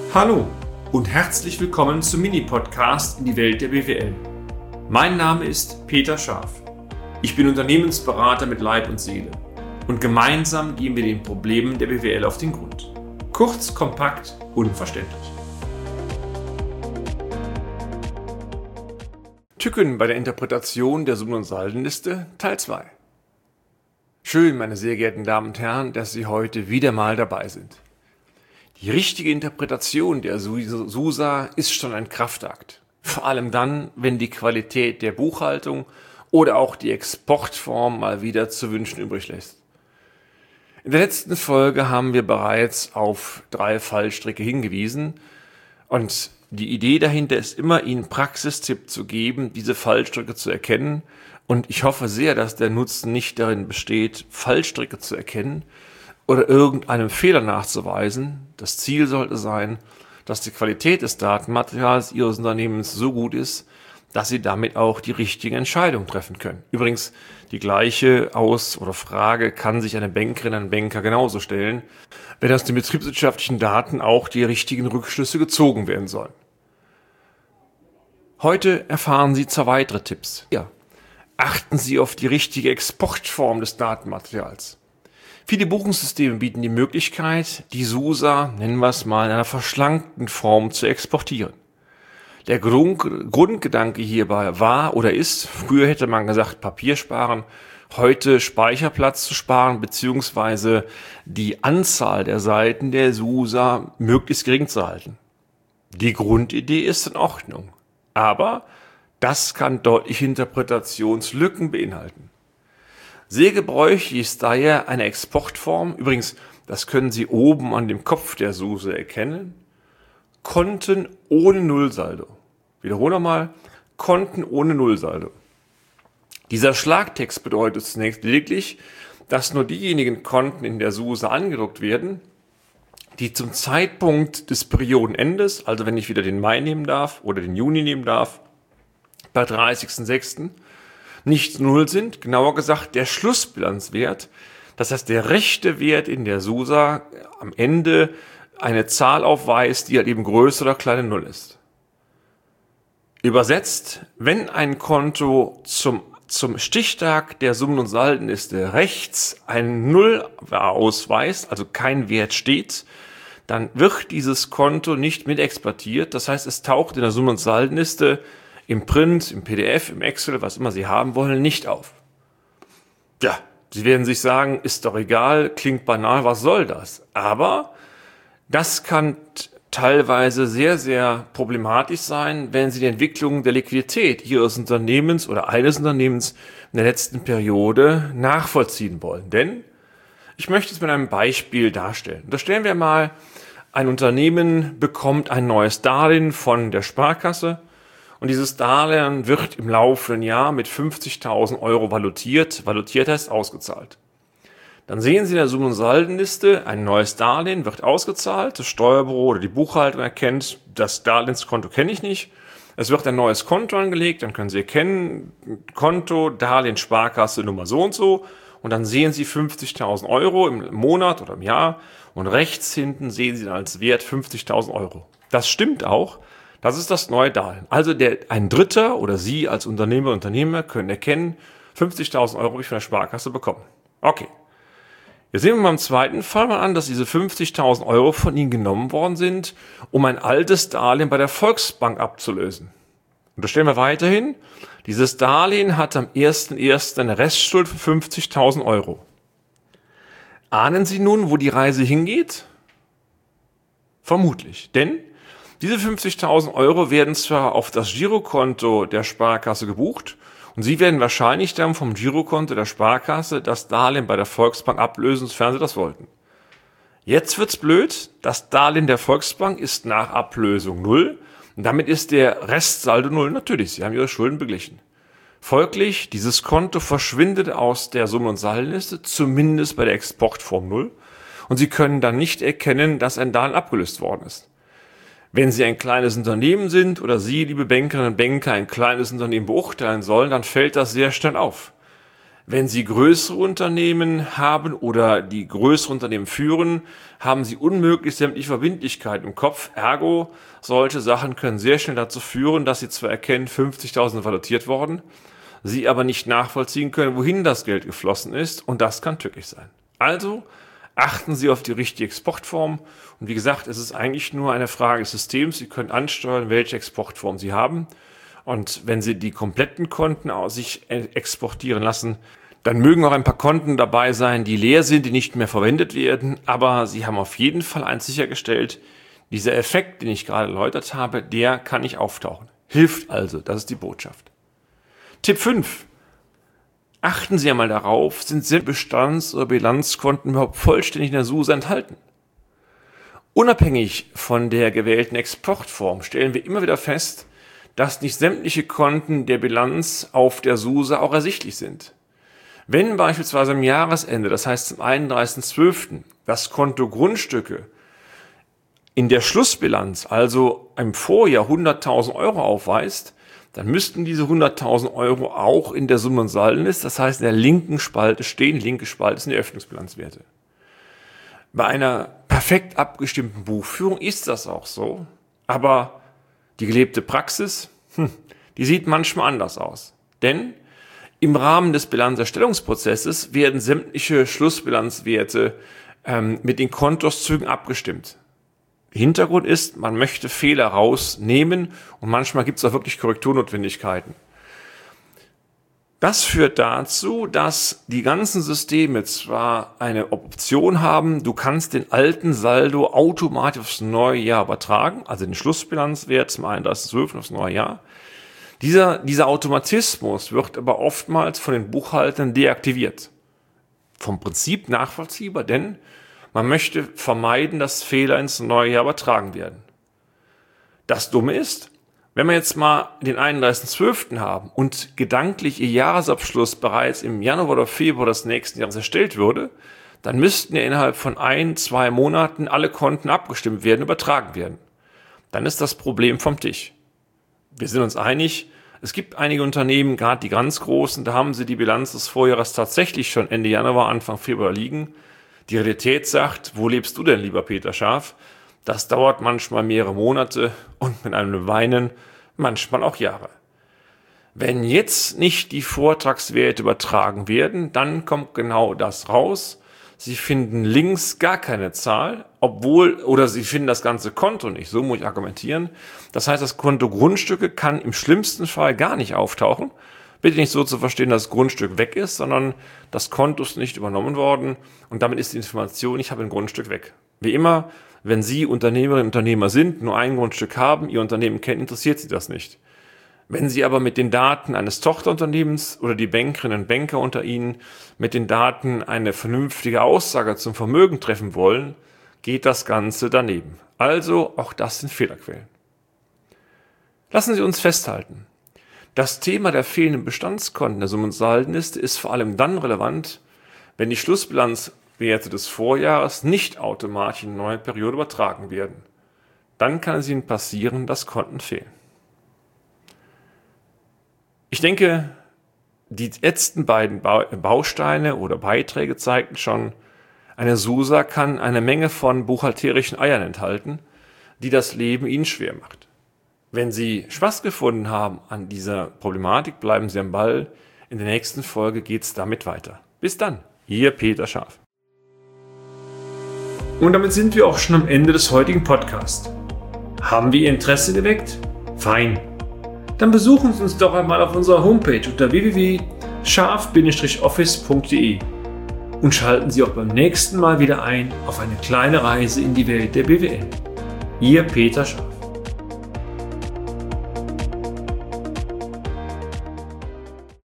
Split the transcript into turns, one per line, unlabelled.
Hallo und herzlich willkommen zum Mini-Podcast in die Welt der BWL. Mein Name ist Peter Scharf. Ich bin Unternehmensberater mit Leib und Seele und gemeinsam gehen wir den Problemen der BWL auf den Grund. Kurz, kompakt, unverständlich. Tücken bei der Interpretation der Summen- und Saldenliste Teil 2. Schön, meine sehr geehrten Damen und Herren, dass Sie heute wieder mal dabei sind. Die richtige Interpretation der SUSA ist schon ein Kraftakt. Vor allem dann, wenn die Qualität der Buchhaltung oder auch die Exportform mal wieder zu wünschen übrig lässt. In der letzten Folge haben wir bereits auf 3 Fallstricke hingewiesen und die Idee dahinter ist immer, Ihnen Praxistipp zu geben, diese Fallstricke zu erkennen, und ich hoffe sehr, dass der Nutzen nicht darin besteht, Fallstricke zu erkennen oder irgendeinem Fehler nachzuweisen. Das Ziel sollte sein, dass die Qualität des Datenmaterials Ihres Unternehmens so gut ist, dass Sie damit auch die richtigen Entscheidungen treffen können. Übrigens, die gleiche Frage kann sich eine Bankerin, ein Banker genauso stellen, wenn aus den betriebswirtschaftlichen Daten auch die richtigen Rückschlüsse gezogen werden sollen. Heute erfahren Sie 2 weitere Tipps. Ja. Achten Sie auf die richtige Exportform des Datenmaterials. Viele Buchungssysteme bieten die Möglichkeit, die SUSA, nennen wir es mal, in einer verschlankten Form zu exportieren. Der Grundgedanke hierbei war oder ist, früher hätte man gesagt Papier sparen, heute Speicherplatz zu sparen bzw. die Anzahl der Seiten der SUSA möglichst gering zu halten. Die Grundidee ist in Ordnung, aber das kann deutliche Interpretationslücken beinhalten. Sehr gebräuchlich ist daher eine Exportform, übrigens, das können Sie oben an dem Kopf der SUSA erkennen, Konten ohne Nullsaldo. Wiederhole nochmal, Konten ohne Nullsaldo. Dieser Schlagtext bedeutet zunächst lediglich, dass nur diejenigen Konten in der SUSA angedruckt werden, die zum Zeitpunkt des Periodenendes, also wenn ich wieder den Mai nehmen darf oder den Juni nehmen darf, bei 30.06. nicht 0 sind, genauer gesagt der Schlussbilanzwert, das heißt der rechte Wert in der SUSA am Ende eine Zahl aufweist, die halt eben größer oder kleiner 0 ist. Übersetzt, wenn ein Konto zum Stichtag der Summen- und Saldenliste rechts ein 0 ausweist, also kein Wert steht, dann wird dieses Konto nicht mit exportiert, das heißt es taucht in der Summen- und Saldenliste im Print, im PDF, im Excel, was immer Sie haben wollen, nicht auf. Ja, Sie werden sich sagen, ist doch egal, klingt banal, was soll das? Aber das kann teilweise sehr, sehr problematisch sein, wenn Sie die Entwicklung der Liquidität Ihres Unternehmens oder eines Unternehmens in der letzten Periode nachvollziehen wollen. Denn ich möchte es mit einem Beispiel darstellen. Unterstellen wir mal, ein Unternehmen bekommt ein neues Darlehen von der Sparkasse. Und dieses Darlehen wird im laufenden Jahr mit 50.000 Euro valutiert. Valutiert heißt ausgezahlt. Dann sehen Sie in der Summen- und Saldenliste, ein neues Darlehen wird ausgezahlt. Das Steuerbüro oder die Buchhaltung erkennt, das Darlehenskonto kenne ich nicht. Es wird ein neues Konto angelegt. Dann können Sie erkennen, Konto, Darlehen, Sparkasse, Nummer so und so. Und dann sehen Sie 50.000 Euro im Monat oder im Jahr. Und rechts hinten sehen Sie dann als Wert 50.000 Euro. Das stimmt auch. Das ist das neue Darlehen. Also ein Dritter oder Sie als Unternehmer können erkennen, 50.000 Euro habe ich von der Sparkasse bekommen. Okay. Jetzt sehen wir mal im zweiten Fall mal an, dass diese 50.000 Euro von Ihnen genommen worden sind, um ein altes Darlehen bei der Volksbank abzulösen. Unterstellen wir weiterhin, dieses Darlehen hat am 1.1. eine Restschuld von 50.000 Euro. Ahnen Sie nun, wo die Reise hingeht? Vermutlich, denn diese 50.000 Euro werden zwar auf das Girokonto der Sparkasse gebucht und Sie werden wahrscheinlich dann vom Girokonto der Sparkasse das Darlehen bei der Volksbank ablösen, sofern Sie das wollten. Jetzt wird's blöd, das Darlehen der Volksbank ist nach Ablösung 0 und damit ist der Restsaldo 0. Natürlich, Sie haben Ihre Schulden beglichen. Folglich, dieses Konto verschwindet aus der Summen- und Saldenliste, zumindest bei der Exportform 0, und Sie können dann nicht erkennen, dass ein Darlehen abgelöst worden ist. Wenn Sie ein kleines Unternehmen sind oder Sie, liebe Bankerinnen und Banker, ein kleines Unternehmen beurteilen sollen, dann fällt das sehr schnell auf. Wenn Sie größere Unternehmen haben oder die größere Unternehmen führen, haben Sie unmöglich sämtliche Verbindlichkeiten im Kopf. Ergo, solche Sachen können sehr schnell dazu führen, dass Sie zwar erkennen, 50.000 valutiert worden, Sie aber nicht nachvollziehen können, wohin das Geld geflossen ist, und das kann tückisch sein. Also achten Sie auf die richtige Exportform, und wie gesagt, es ist eigentlich nur eine Frage des Systems. Sie können ansteuern, welche Exportform Sie haben, und wenn Sie die kompletten Konten aus sich exportieren lassen, dann mögen auch ein paar Konten dabei sein, die leer sind, die nicht mehr verwendet werden, aber Sie haben auf jeden Fall eins sichergestellt: dieser Effekt, den ich gerade erläutert habe, der kann nicht auftauchen. Hilft also, das ist die Botschaft. Tipp 5. Achten Sie einmal darauf, sind sämtliche Bestands- oder Bilanzkonten überhaupt vollständig in der SUSE enthalten? Unabhängig von der gewählten Exportform stellen wir immer wieder fest, dass nicht sämtliche Konten der Bilanz auf der SUSE auch ersichtlich sind. Wenn beispielsweise am Jahresende, das heißt zum 31.12., das Konto Grundstücke in der Schlussbilanz, also im Vorjahr 100.000 Euro aufweist, dann müssten diese 100.000 Euro auch in der Summe- und Saldenliste, das heißt in der linken Spalte stehen. Linke Spalte sind die Öffnungsbilanzwerte. Bei einer perfekt abgestimmten Buchführung ist das auch so, aber die gelebte Praxis, die sieht manchmal anders aus. Denn im Rahmen des Bilanzerstellungsprozesses werden sämtliche Schlussbilanzwerte mit den Kontoauszügen abgestimmt. Hintergrund ist, man möchte Fehler rausnehmen, und manchmal gibt es auch wirklich Korrekturnotwendigkeiten. Das führt dazu, dass die ganzen Systeme zwar eine Option haben, du kannst den alten Saldo automatisch aufs neue Jahr übertragen, also den Schlussbilanzwert zum 31.12. aufs neue Jahr. Dieser Automatismus wird aber oftmals von den Buchhaltern deaktiviert. Vom Prinzip nachvollziehbar, denn man möchte vermeiden, dass Fehler ins neue Jahr übertragen werden. Das Dumme ist, wenn wir jetzt mal den 31.12. haben und gedanklich Ihr Jahresabschluss bereits im Januar oder Februar des nächsten Jahres erstellt würde, dann müssten ja innerhalb von 1-2 Monaten alle Konten abgestimmt werden, übertragen werden. Dann ist das Problem vom Tisch. Wir sind uns einig, es gibt einige Unternehmen, gerade die ganz großen, da haben sie die Bilanz des Vorjahres tatsächlich schon Ende Januar, Anfang Februar liegen. Die Realität sagt, wo lebst du denn, lieber Peter Scharf? Das dauert manchmal mehrere Monate und mit einem Weinen manchmal auch Jahre. Wenn jetzt nicht die Vortragswerte übertragen werden, dann kommt genau das raus. Sie finden links gar keine Zahl, oder Sie finden das ganze Konto nicht, so muss ich argumentieren. Das heißt, das Konto Grundstücke kann im schlimmsten Fall gar nicht auftauchen. Bitte nicht so zu verstehen, dass das Grundstück weg ist, sondern das Konto ist nicht übernommen worden, und damit ist die Information, ich habe ein Grundstück, weg. Wie immer, wenn Sie Unternehmerinnen und Unternehmer sind, nur ein Grundstück haben, Ihr Unternehmen kennen, interessiert Sie das nicht. Wenn Sie aber mit den Daten eines Tochterunternehmens oder die Bankerinnen und Banker unter Ihnen mit den Daten eine vernünftige Aussage zum Vermögen treffen wollen, geht das Ganze daneben. Also auch das sind Fehlerquellen. Lassen Sie uns festhalten: Das Thema der fehlenden Bestandskonten der Summe- und Saldenliste ist vor allem dann relevant, wenn die Schlussbilanzwerte des Vorjahres nicht automatisch in eine neue Periode übertragen werden. Dann kann es Ihnen passieren, dass Konten fehlen. Ich denke, die letzten beiden Bausteine oder Beiträge zeigten schon, eine SUSE kann eine Menge von buchhalterischen Eiern enthalten, die das Leben Ihnen schwer macht. Wenn Sie Spaß gefunden haben an dieser Problematik, bleiben Sie am Ball. In der nächsten Folge geht es damit weiter. Bis dann, Ihr Peter Scharf. Und damit sind wir auch schon am Ende des heutigen Podcasts. Haben wir Ihr Interesse geweckt? Fein. Dann besuchen Sie uns doch einmal auf unserer Homepage unter www.scharf-office.de und schalten Sie auch beim nächsten Mal wieder ein auf eine kleine Reise in die Welt der BWL. Ihr Peter Scharf.